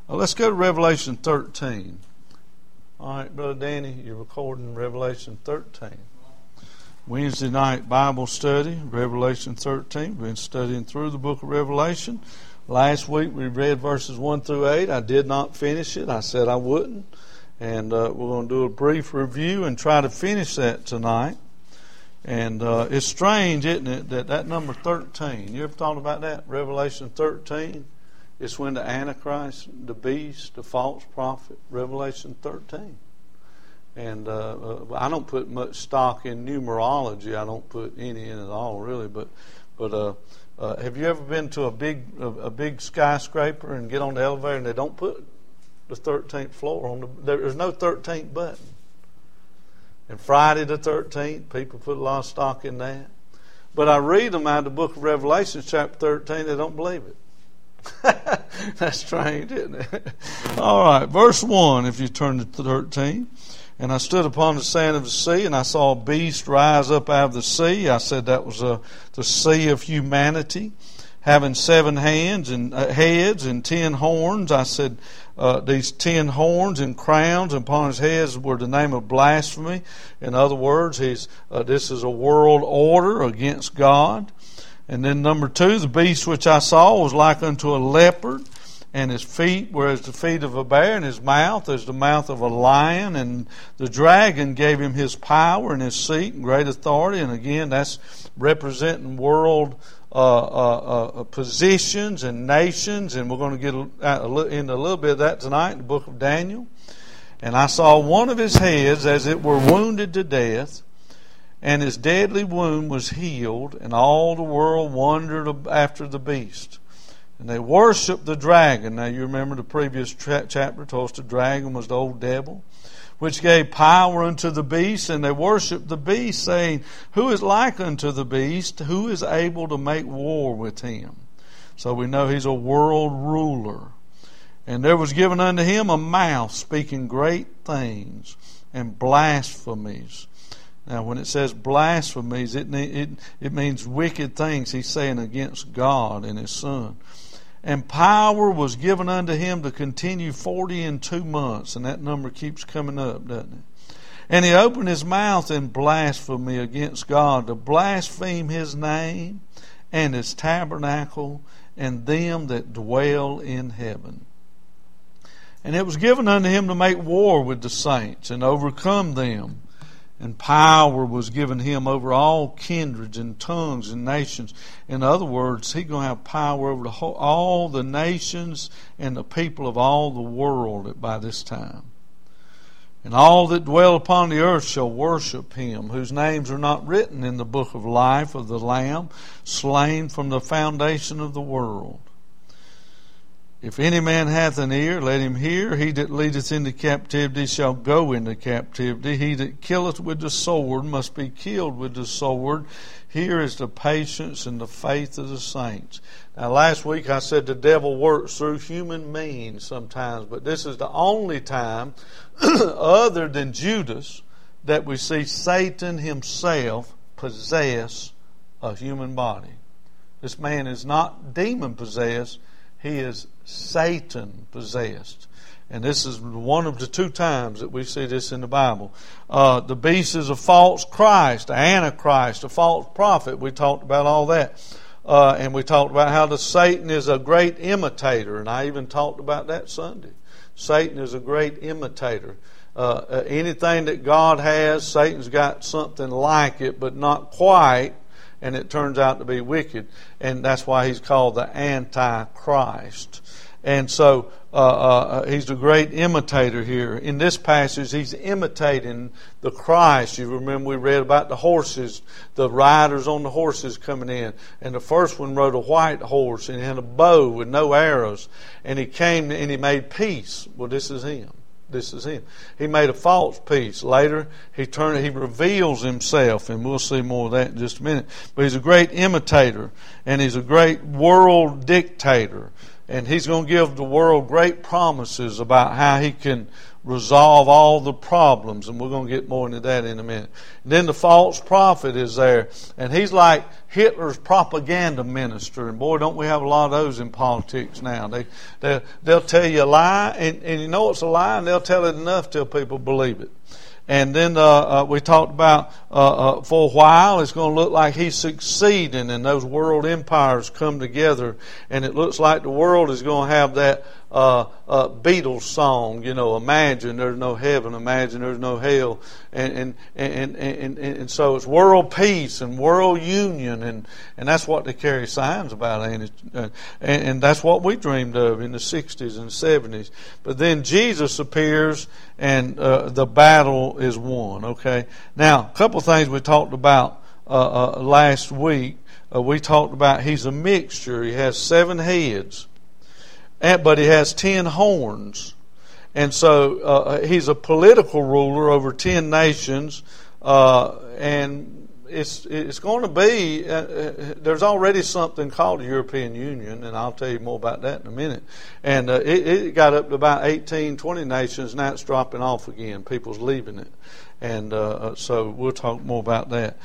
Let's go to Revelation 13. All right, Brother Danny, you're recording Revelation 13. Wednesday night Bible study, Revelation 13. We've been studying through the book of Revelation. Last week we read verses 1 through 8. I did not finish it. I said I wouldn't. And we're going to do a brief review and try to finish that tonight. And it's strange, isn't it, that number 13. You ever thought about that? Revelation 13. It's when the Antichrist, the beast, the false prophet, Revelation 13. And I don't put much stock in numerology. I don't put any in at all, really. But have you ever been to a big skyscraper and get on the elevator and they don't put the 13th floor on there's no 13th button? And Friday the 13th, people put a lot of stock in that. But I read them out of the book of Revelation, chapter 13, they don't believe it. That's strange, isn't it? All right, verse 1, if you turn to 13. And I stood upon the sand of the sea, and I saw a beast rise up out of the sea. I said that was the sea of humanity, having 7 heads and 10 horns. I said these 10 horns and crowns upon his heads were the name of blasphemy. In other words, this is a world order against God. And then number 2, the beast which I saw was like unto a leopard, and his feet were as the feet of a bear, and his mouth as the mouth of a lion. And the dragon gave him his power and his seat and great authority. And again, that's representing world positions and nations. And we're going to get into a little bit of that tonight in the book of Daniel. And I saw one of his heads as it were wounded to death, and his deadly wound was healed, and all the world wondered after the beast. And they worshiped the dragon. Now you remember the previous chapter told us the dragon was the old devil, which gave power unto the beast. And they worshiped the beast, saying, Who is like unto the beast? Who is able to make war with him? So we know he's a world ruler. And there was given unto him a mouth speaking great things and blasphemies. Now, when it says blasphemies, it means wicked things he's saying against God and His Son. And power was given unto him to continue 42 months. And that number keeps coming up, doesn't it? And he opened his mouth in blasphemy against God, to blaspheme His name and His tabernacle and them that dwell in heaven. And it was given unto him to make war with the saints and overcome them. And power was given him over all kindreds and tongues and nations. In other words, he's going to have power over all the nations and the people of all the world by this time. And all that dwell upon the earth shall worship him, whose names are not written in the book of life of the Lamb, slain from the foundation of the world. If any man hath an ear, let him hear. He that leadeth into captivity shall go into captivity. He that killeth with the sword must be killed with the sword. Here is the patience and the faith of the saints. Now, last week I said the devil works through human means sometimes, but this is the only time, other than Judas, that we see Satan himself possess a human body. This man is not demon-possessed. He is Satan possessed. And this is one of the 2 times that we see this in the Bible. The beast is a false Christ, the Antichrist, a false prophet. We talked about all that. And we talked about how the Satan is a great imitator. And I even talked about that Sunday. Satan is a great imitator. Anything that God has, Satan's got something like it, but not quite. And it turns out to be wicked. And that's why he's called the Antichrist. And so he's a great imitator here. In this passage, he's imitating the Christ. You remember we read about the horses, the riders on the horses coming in. And the first one rode a white horse and he had a bow with no arrows. And he came and he made peace. Well, this is him. This is him. He made a false peace. Later, he reveals himself, and we'll see more of that in just a minute. But he's a great imitator, and he's a great world dictator. And He's going to give the world great promises about how He can resolve all the problems, and we're going to get more into that in a minute. And then the false prophet is there, and he's like Hitler's propaganda minister, and boy, don't we have a lot of those in politics now. They'll tell you a lie, and you know it's a lie, and they'll tell it enough till people believe it. And then we talked about for a while it's going to look like he's succeeding, and those world empires come together, and it looks like the world is going to have that Beatles song, imagine there's no heaven, imagine there's no hell, and so it's world peace and world union, and that's what they carry signs about, ain't it? And that's what we dreamed of in the 60s and 70s. But then Jesus appears, and the battle is won. Okay, now a couple of things we talked about last week. We talked about He's a mixture. He has 7 heads. But He has 10 horns. And so He's a political ruler over 10 nations. And it's going to be, there's already something called the European Union, and I'll tell you more about that in a minute. And it got up to about 18, 20 nations, now it's dropping off again. People's leaving it. And so we'll talk more about that.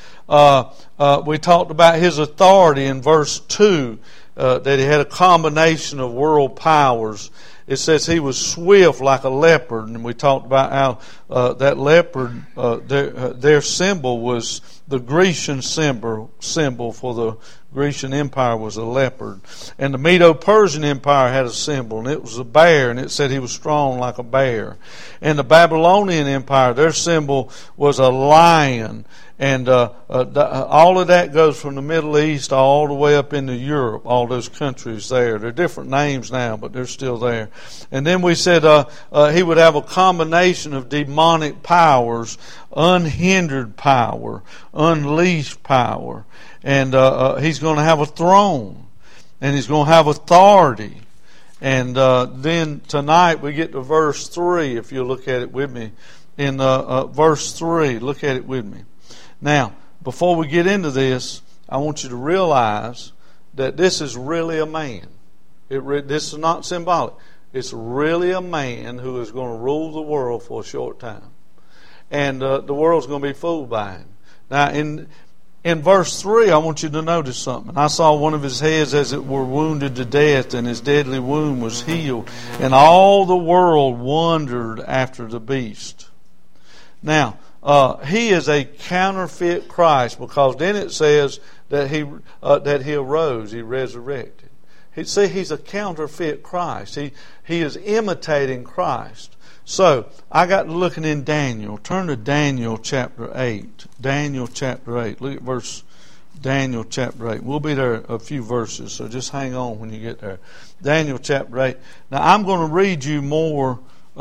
We talked about His authority in verse 2. That He had a combination of world powers. It says He was swift like a leopard, and we talked about how that leopard, their symbol was the Grecian symbol for the Grecian Empire was a leopard. And the Medo-Persian Empire had a symbol, and it was a bear, and it said he was strong like a bear. And the Babylonian Empire, their symbol was a lion. And all of that goes from the Middle East all the way up into Europe, all those countries there. They're different names now, but they're still there. And then we said He would have a combination of demonic powers, unhindered power, unleashed power. And He's going to have a throne, and He's going to have authority. And then tonight we get to verse 3, if you'll look at it with me. In verse 3, look at it with me. Now, before we get into this, I want you to realize that this is really a man. This is not symbolic. It's really a man who is going to rule the world for a short time. And the world's going to be fooled by Him. Now, in verse 3, I want you to notice something. I saw one of His heads as it were wounded to death, and his deadly wound was healed. And all the world wondered after the beast. Now, He is a counterfeit Christ, because then it says that He arose, He resurrected. He's a counterfeit Christ. He is imitating Christ. So I got looking in Daniel. Turn to Daniel chapter 8. Daniel chapter 8. Look at Daniel chapter 8. We'll be there a few verses, so just hang on when you get there. Daniel chapter 8. Now I'm going to read you more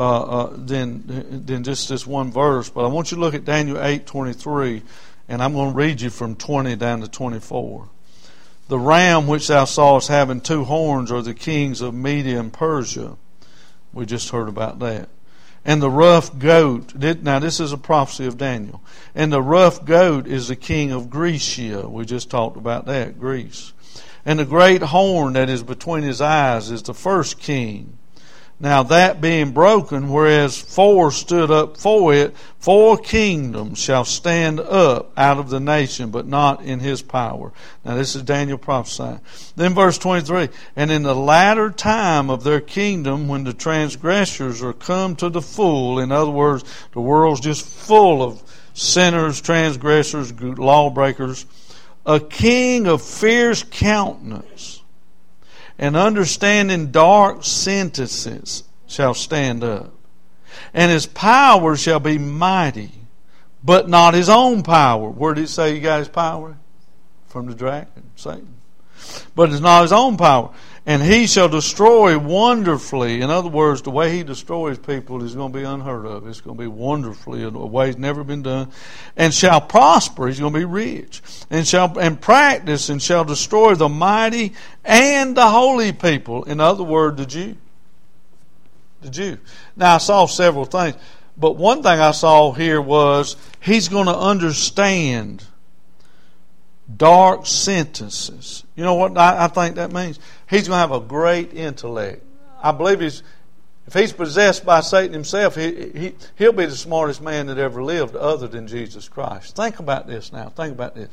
than just this one verse, but I want you to look at Daniel 8:23, and I'm going to read you from 20 down to 24. The ram which thou sawest having 2 horns are the kings of Media and Persia. We just heard about that. And the rough goat, now this is a prophecy of Daniel, and the rough goat is the king of Grecia. We just talked about that, Greece. And the great horn that is between his eyes is the first king. Now that being broken, whereas 4 stood up for it, 4 kingdoms shall stand up out of the nation, but not in his power. Now this is Daniel prophesying. Then verse 23, and in the latter time of their kingdom, when the transgressors are come to the full, in other words, the world's just full of sinners, transgressors, lawbreakers, a king of fierce countenance, and understanding dark sentences shall stand up. And his power shall be mighty, but not his own power. Where did he say he got his power? From the dragon, Satan. But it's not his own power. And he shall destroy wonderfully. In other words, the way he destroys people is going to be unheard of. It's going to be wonderfully in a way it's never been done. And shall prosper. He's going to be rich. And practice and shall destroy the mighty and the holy people. In other words, the Jew. The Jew. Now I saw several things. But one thing I saw here was he's going to understand dark sentences. You know what I think that means? He's going to have a great intellect. I believe if he's possessed by Satan himself, he'll be the smartest man that ever lived other than Jesus Christ. Think about this now. Think about this.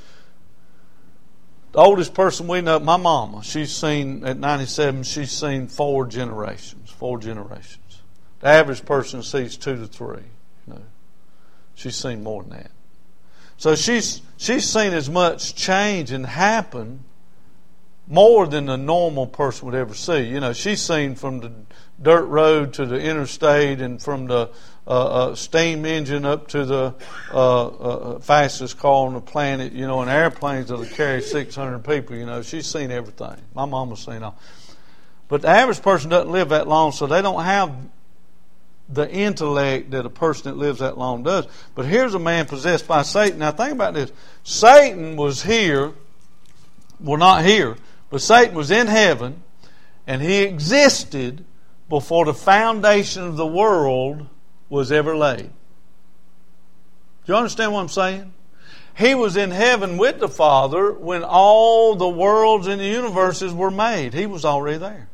The oldest person we know, my mama, she's seen, at 97, she's seen 4 generations. 4 generations. The average person sees 2 to 3. You know, she's seen more than that. So she's seen as much change and happen more than the normal person would ever see. You know, she's seen from the dirt road to the interstate, and from the steam engine up to the fastest car on the planet, you know, and airplanes that'll carry 600 people. You know, she's seen everything. My mama's seen all. But the average person doesn't live that long, so they don't have the intellect that a person that lives that long does. But here's a man possessed by Satan. Now think about this. Satan was here, well, not here, but Satan was in heaven, and he existed before the foundation of the world was ever laid. Do you understand what I'm saying? He was in heaven with the Father when all the worlds in the universes were made. He was already there.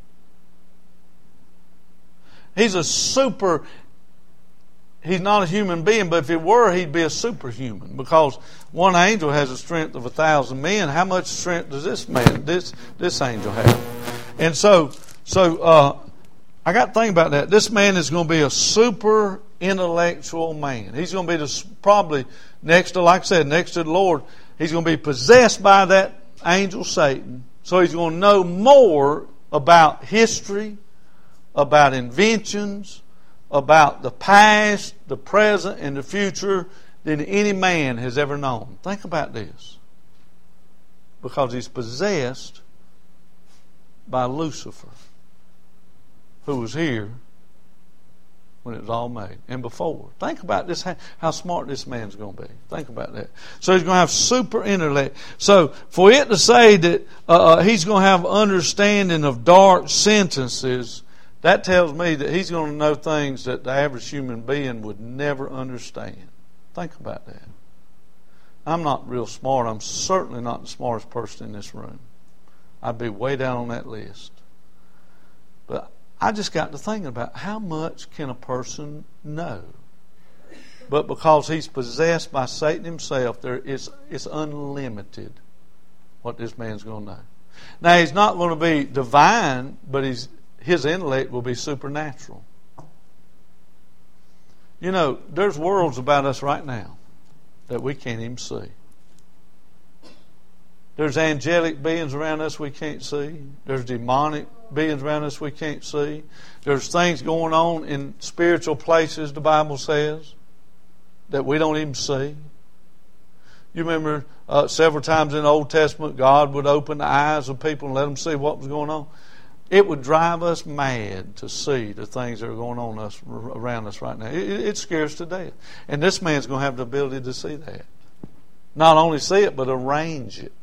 He's not a human being, but if he were, he'd be a superhuman, because one angel has the strength of 1,000 men. How much strength does this angel have? And so I got to think about that. This man is going to be a super intellectual man. He's going to be probably next to, like I said, next to the Lord. He's going to be possessed by that angel Satan. So he's going to know more about history, about inventions, about the past, the present, and the future than any man has ever known. Think about this. Because he's possessed by Lucifer, who was here when it was all made, and before. Think about this, how smart this man's going to be. Think about that. So he's going to have super intellect. So for it to say that he's going to have understanding of dark sentences, that tells me that he's going to know things that the average human being would never understand. Think about that. I'm not real smart. I'm certainly not the smartest person in this room. I'd be way down on that list. But I just got to thinking about how much can a person know? But because he's possessed by Satan himself, it's unlimited what this man's going to know. Now, he's not going to be divine, but his intellect will be supernatural. You know, there's worlds about us right now that we can't even see. There's angelic beings around us we can't see. There's demonic beings around us we can't see. There's things going on in spiritual places, the Bible says, that we don't even see. You remember several times in the Old Testament, God would open the eyes of people and let them see what was going on. It would drive us mad to see the things that are going on around us right now. It scares to death. And this man's going to have the ability to see that. Not only see it, but arrange it.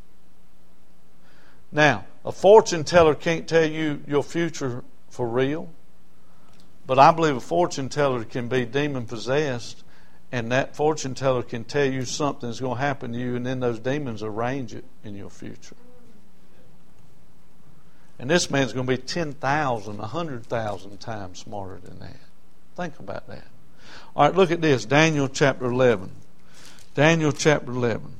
Now, a fortune teller can't tell you your future for real, but I believe a fortune teller can be demon possessed, and that fortune teller can tell you something's going to happen to you, and then those demons arrange it in your future. And this man's going to be 10,000, 100,000 times smarter than that. Think about that. All right, look at this. Daniel chapter 11. Daniel chapter 11.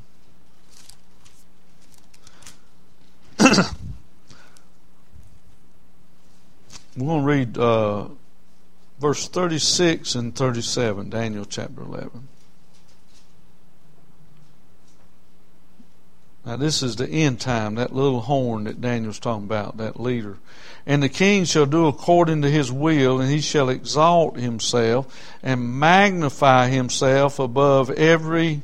We're going to read verse 36 and 37, Daniel chapter 11. Now this is the end time, that little horn that Daniel's talking about, that leader. And the king shall do according to his will, and he shall exalt himself and magnify himself above every,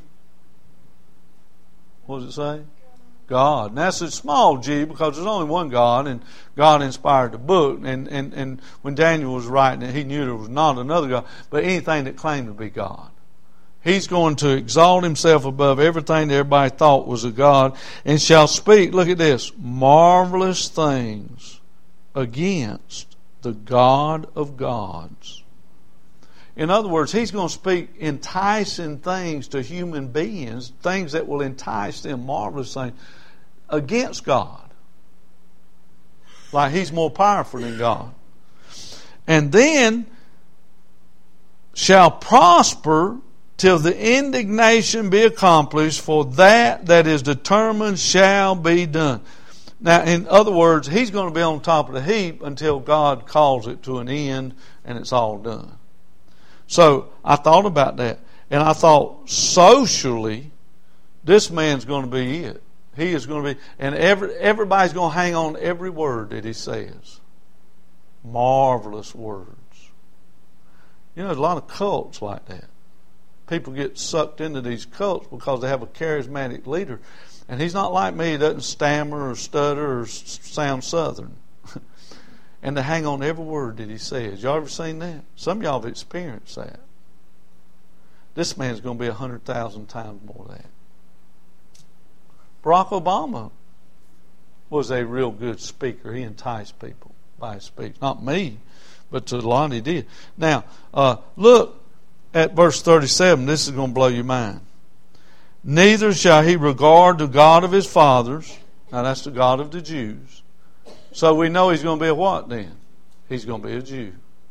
what does it say? God. And that's a small g, because there's only one God, and God inspired the book. And when Daniel was writing it, he knew there was not another God, but anything that claimed to be God. He's going to exalt himself above everything that everybody thought was a God, and shall speak, look at this, marvelous things against the God of gods, In other words, he's going to speak enticing things to human beings, things that will entice them, marvelous things, against God. Like he's more powerful than God. And then shall prosper till the indignation be accomplished, for that is determined shall be done. Now, in other words, he's going to be on top of the heap until God calls it to an end and it's all done. So I thought about that, and I thought socially, this man's going to be it. He is going to be, and everybody's going to hang on every word that he says. Marvelous words. You know, there's a lot of cults like that. People get sucked into these cults because they have a charismatic leader. And he's not like me. He doesn't stammer or stutter or sound southern. And they hang on every word that he says. Y'all ever seen that? Some of y'all have experienced that. This man's going to be 100,000 times more than that. Barack Obama was a real good speaker. He enticed people by his speech. Not me, but to a lot he did. Now, look at verse 37. This is going to blow your mind. Neither shall he regard the God of his fathers. Now that's the God of the Jews. So we know he's going to be a what then? He's going to be a Jew.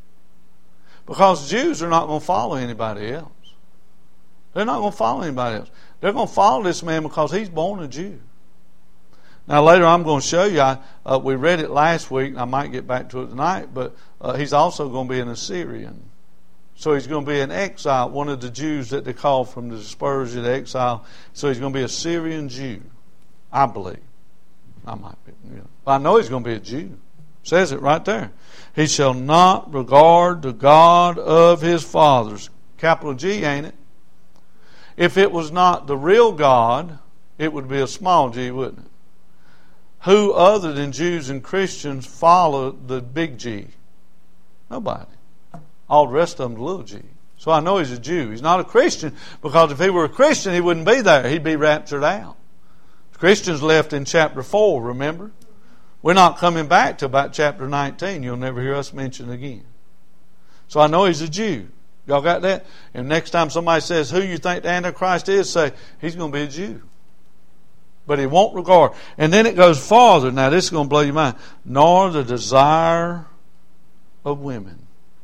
Because Jews are not going to follow anybody else. They're not going to follow anybody else. They're going to follow this man because he's born a Jew. Now later I'm going to show you, we read it last week, I might get back to it tonight, but he's also going to be an Assyrian. So he's going to be an exile, one of the Jews that they call from the dispersion, the exile. So he's going to be a Syrian Jew, I believe. I might be, but I know he's going to be a Jew. It says it right there. He shall not regard the God of his fathers. Capital G, ain't it? If it was not the real God, it would be a small G, wouldn't it? Who other than Jews and Christians follow the big G? Nobody. All the rest of them, the little G. So I know he's a Jew. He's not a Christian, because if he were a Christian, he wouldn't be there. He'd be raptured out. The Christians left in chapter 4, remember? We're not coming back to about chapter 19. You'll never hear us mention again. So I know he's a Jew. Y'all got that? And next time somebody says, who you think the Antichrist is, say, he's going to be a Jew. But he won't regard. And then it goes farther. Now this is going to blow your mind. Nor the desire of women.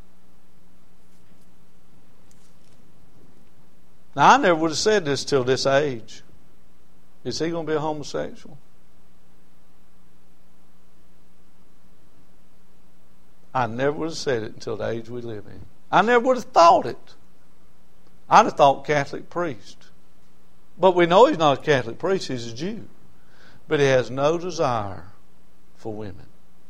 Now I never would have said this till this age. Is he going to be a homosexual? I never would have said it until the age we live in. I never would have thought it. I'd have thought Catholic priest. But we know he's not a Catholic priest, he's a Jew. But he has no desire for women.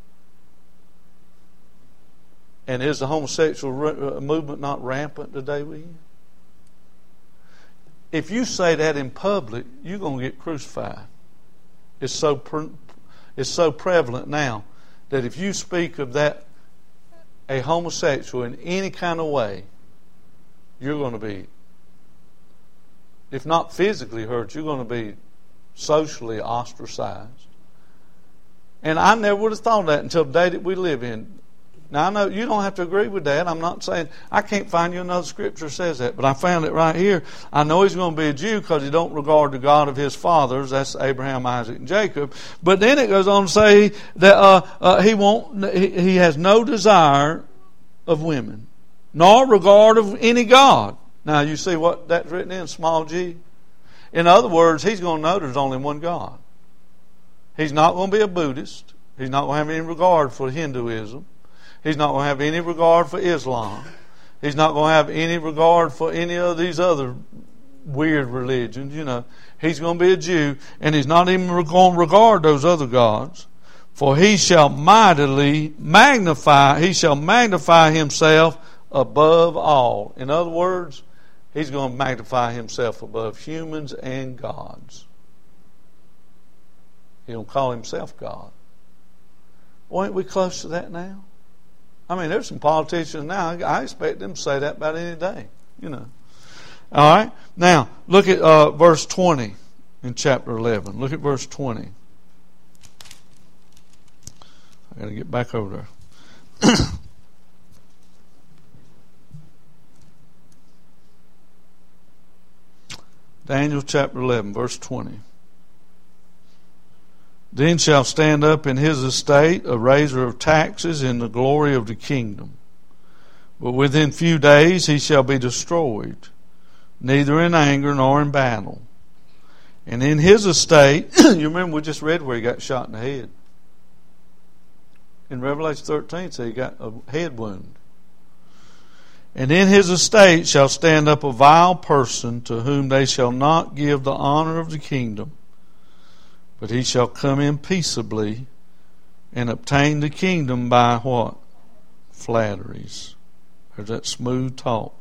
And is the homosexual movement not rampant today with you? If you say that in public, you're going to get crucified. It's so prevalent now that if you speak of that, a homosexual in any kind of way, you're going to be, if not physically hurt, you're going to be socially ostracized. And I never would have thought of that until the day that we live in. Now I know you don't have to agree with that. I'm not saying, I can't find you another scripture that says that, but I found it right here. I know he's going to be a Jew because he don't regard the God of his fathers. That's Abraham, Isaac, and Jacob. But then it goes on to say that he has no desire of women, nor regard of any God. Now you see what that's written in small g? In other words, he's going to know there's only one God. He's not going to be a Buddhist. He's not going to have any regard for Hinduism. He's not going to have any regard for Islam. He's not going to have any regard for any of these other weird religions, you know. He's going to be a Jew, and he's not even going to regard those other gods. For he shall magnify himself above all. In other words, he's going to magnify himself above humans and gods. He don't call himself God. Well, ain't we close to that now? I mean, there's some politicians now, I expect them to say that about any day, you know. All right? Now, look at verse 20 in chapter 11. Look at verse 20. I got to get back over there. Daniel chapter 11, verse 20. Then shall stand up in his estate a raiser of taxes in the glory of the kingdom. But within few days he shall be destroyed, neither in anger nor in battle. And in his estate, you remember we just read where he got shot in the head. In Revelation 13, so he got a head wound. And in his estate shall stand up a vile person, to whom they shall not give the honor of the kingdom, but he shall come in peaceably and obtain the kingdom by what? Flatteries. There's that smooth talk.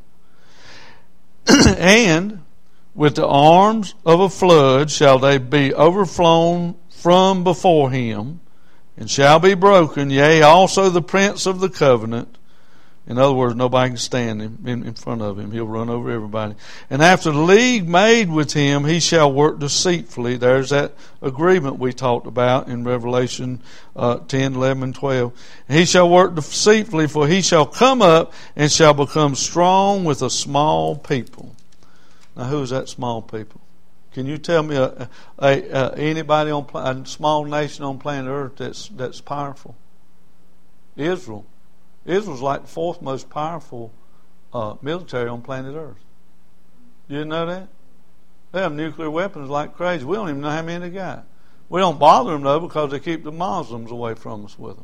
And with the arms of a flood shall they be overflown from before him, and shall be broken, yea, also the prince of the covenant. In other words, nobody can stand him in front of him. He'll run over everybody. And after the league made with him, he shall work deceitfully. There's that agreement we talked about in Revelation 10, 11, and 12. And he shall work deceitfully, for he shall come up and shall become strong with a small people. Now, who is that small people? Can you tell me anybody on a small nation on planet Earth that's powerful? Israel. Israel's like the fourth most powerful military on planet Earth. You didn't know that? They have nuclear weapons like crazy. We don't even know how many they got. We don't bother them, though, because they keep the Muslims away from us with them.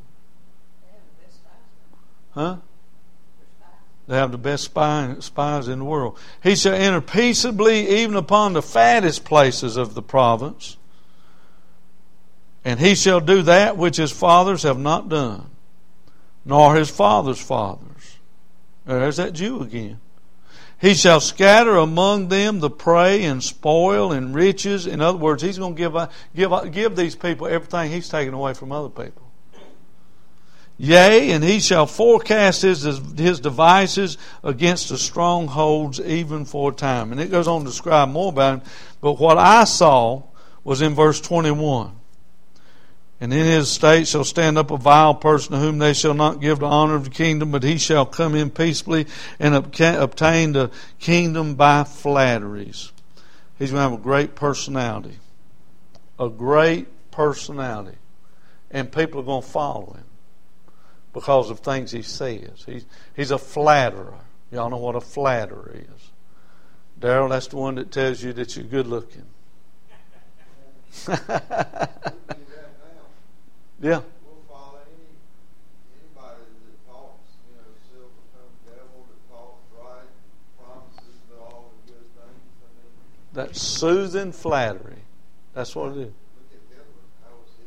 Huh? They have the best spies in the world. He shall enter peaceably even upon the fattest places of the province, and he shall do that which his fathers have not done, nor his fathers' fathers. There's that Jew again. He shall scatter among them the prey and spoil and riches. In other words, he's going to give these people everything he's taken away from other people. Yea, and he shall forecast his devices against the strongholds even for a time. And it goes on to describe more about him. But what I saw was in verse 21. And in his estate shall stand up a vile person, to whom they shall not give the honor of the kingdom, but he shall come in peaceably and obtain the kingdom by flatteries. He's going to have a great personality. A great personality. And people are going to follow him because of things he says. He's a flatterer. Y'all know what a flatterer is. Darrell, that's the one that tells you that you're good looking. Yeah. We'll follow anybody that talks, self-proclaimed devil, that talks right, promises to all the good things. That's soothing flattery. That's what it is. Look at Hitler. How was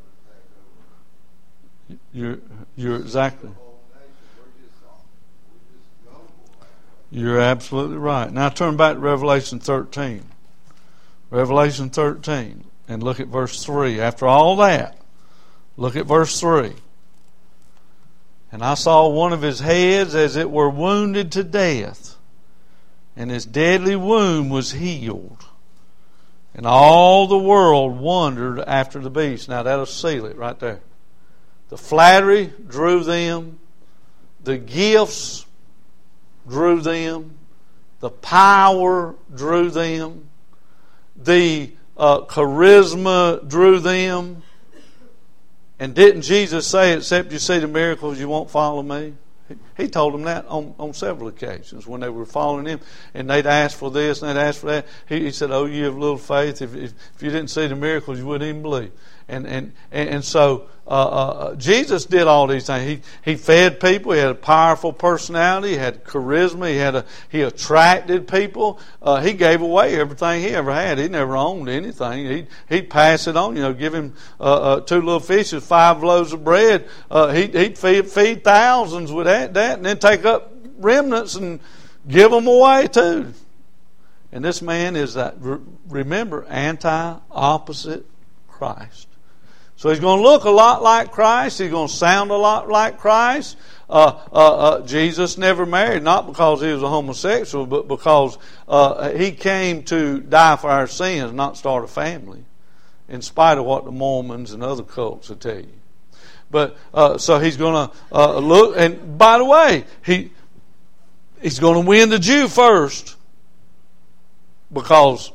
he able to take over? You're exactly. The whole nation. We're just gullible. You're absolutely right. Now turn back to Revelation 13. Revelation 13. And look at verse 3. After all that, look at verse 3. And I saw one of his heads as it were wounded to death, and his deadly wound was healed. And all the world wondered after the beast. Now that'll seal it right there. The flattery drew them. The gifts drew them. The power drew them. The charisma drew them. And didn't Jesus say, except you see the miracles, you won't follow me? He told them that on several occasions when they were following him. And they'd ask for this and they'd ask for that. He said, oh, you have little faith. If you didn't see the miracles, you wouldn't even believe. And so Jesus did all these things. He fed people. He had a powerful personality. He had charisma. He attracted people. He gave away everything he ever had. He never owned anything. He'd pass it on. Give him 2 little fishes, 5 loaves of bread. He'd feed thousands with that, and then take up remnants and give them away too. And this man is that. Remember, anti-opposite Christ. So he's going to look a lot like Christ. He's going to sound a lot like Christ. Jesus never married, not because he was a homosexual, but because he came to die for our sins, not start a family, in spite of what the Mormons and other cults will tell you. But so he's going to look, and by the way, he's going to win the Jew first, because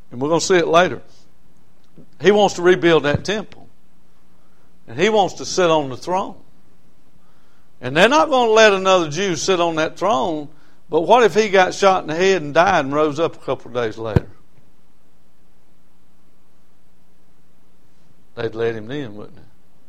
And we're going to see it later. He wants to rebuild that temple. And he wants to sit on the throne. And they're not going to let another Jew sit on that throne. But what if he got shot in the head and died and rose up a couple of days later? They'd let him in, wouldn't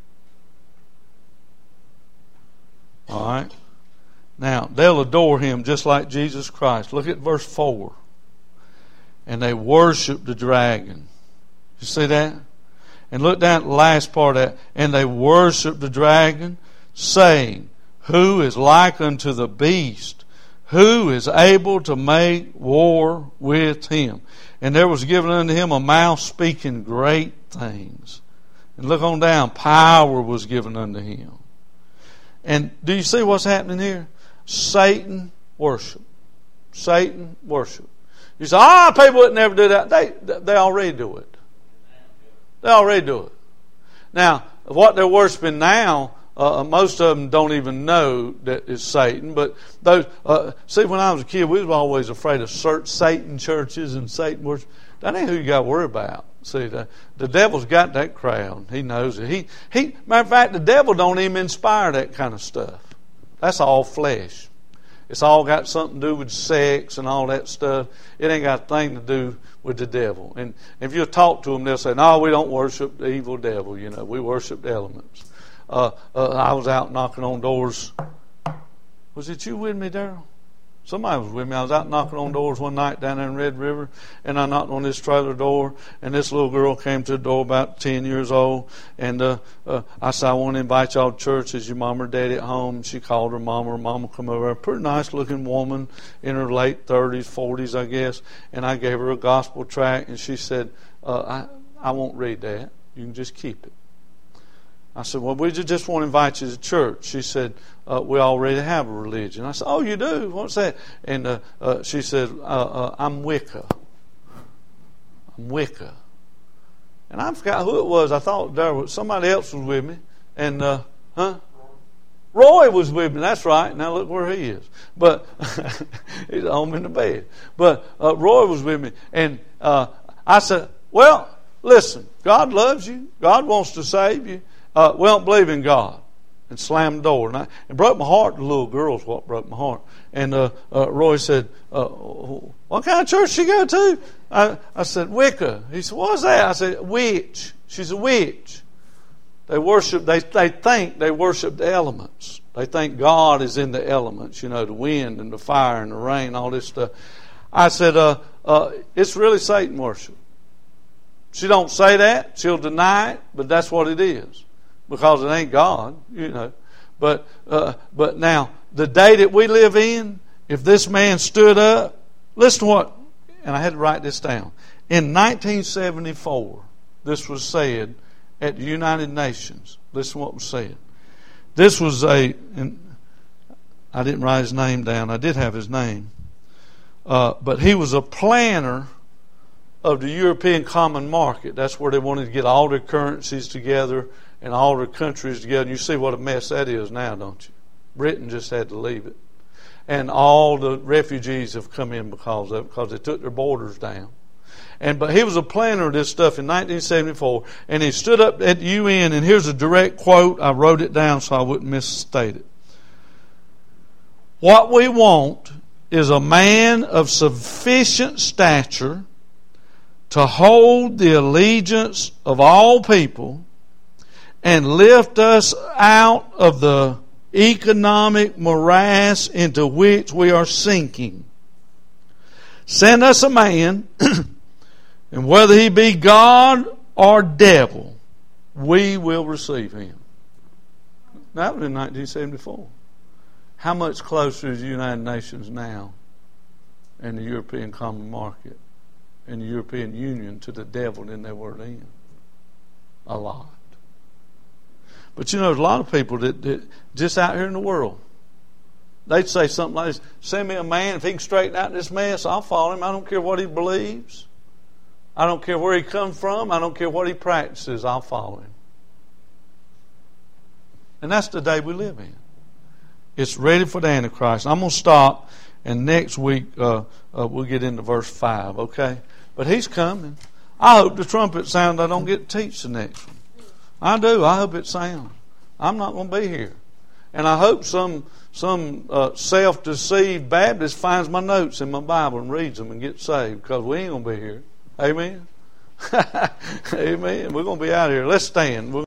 they? All right. Now, they'll adore him just like Jesus Christ. Look at verse 4. And they worship the dragon. You see that? And look down at the last part of that. And they worship the dragon, saying, Who is like unto the beast? Who is able to make war with him? And there was given unto him a mouth speaking great things. And look on down, power was given unto him. And do you see what's happening here? Satan worship. Satan worship. You say, people would never do that. They already do it. They already do it. Now, what they're worshiping now, most of them don't even know that it's Satan. But those, see, when I was a kid, we was always afraid of Satan churches and Satan worship. That ain't who you got to worry about. See, the devil's got that crowd. He knows it. Matter of fact, the devil don't even inspire that kind of stuff. That's all flesh. It's all got something to do with sex and all that stuff. It ain't got a thing to do with the devil. And if you talk to them, they'll say, no, we don't worship the evil devil. We worship the elements. I was out knocking on doors. Was it you with me, Darrell? Somebody was with me. I was out knocking on doors one night down there in Red River, and I knocked on this trailer door, and this little girl came to the door about 10 years old, and I said, I want to invite y'all to church. Is your mom or daddy at home? She called her mama. Her mama come over. A pretty nice-looking woman in her late 30s, 40s, I guess, and I gave her a gospel tract, and she said, I won't read that. You can just keep it. I said, well, we just want to invite you to church. She said, we already have a religion. I said, oh, you do? What's that? And she said, I'm Wicca. I'm Wicca. And I forgot who it was. I thought there was somebody else was with me. And, Roy was with me. That's right. Now look where he is. But he's at home in the bed. But Roy was with me. And I said, well, listen, God loves you. God wants to save you. We don't believe in God. And slammed the door. And it broke my heart. The little girl's what broke my heart. And Roy said, what kind of church she go to? I said, Wicca. He said, what's that? I said, witch. She's a witch. They worship, they think they worship the elements. They think God is in the elements, the wind and the fire and the rain, all this stuff. I said, it's really Satan worship. She don't say that. She'll deny it, but that's what it is. Because it ain't God, But now, the day that we live in, if this man stood up, listen to what, and I had to write this down. In 1974, this was said at the United Nations. Listen to what was said. This was and I didn't write his name down. I did have his name. But he was a planner of the European Common Market. That's where they wanted to get all their currencies together and all their countries together. And you see what a mess that is now, don't you? Britain just had to leave it. And all the refugees have come in because of it, because they took their borders down. But he was a planner of this stuff in 1974, and he stood up at the UN, and here's a direct quote. I wrote it down so I wouldn't misstate it. What we want is a man of sufficient stature to hold the allegiance of all people and lift us out of the economic morass into which we are sinking. Send us a man, and whether he be God or devil, we will receive him. That was in 1974. How much closer is the United Nations now and the European Common Market and the European Union to the devil than they were then? A lot. But there's a lot of people that just out here in the world, they'd say something like this, send me a man, if he can straighten out this mess, I'll follow him. I don't care what he believes. I don't care where he comes from. I don't care what he practices. I'll follow him. And that's the day we live in. It's ready for the Antichrist. I'm going to stop, and next week we'll get into verse 5, okay? But He's coming. I hope the trumpet sounds. I don't get to teach the next one. I do. I hope it sounds. I'm not going to be here. And I hope some self-deceived Baptist finds my notes in my Bible and reads them and gets saved, because we ain't going to be here. Amen? Amen. We're going to be out here. Let's stand.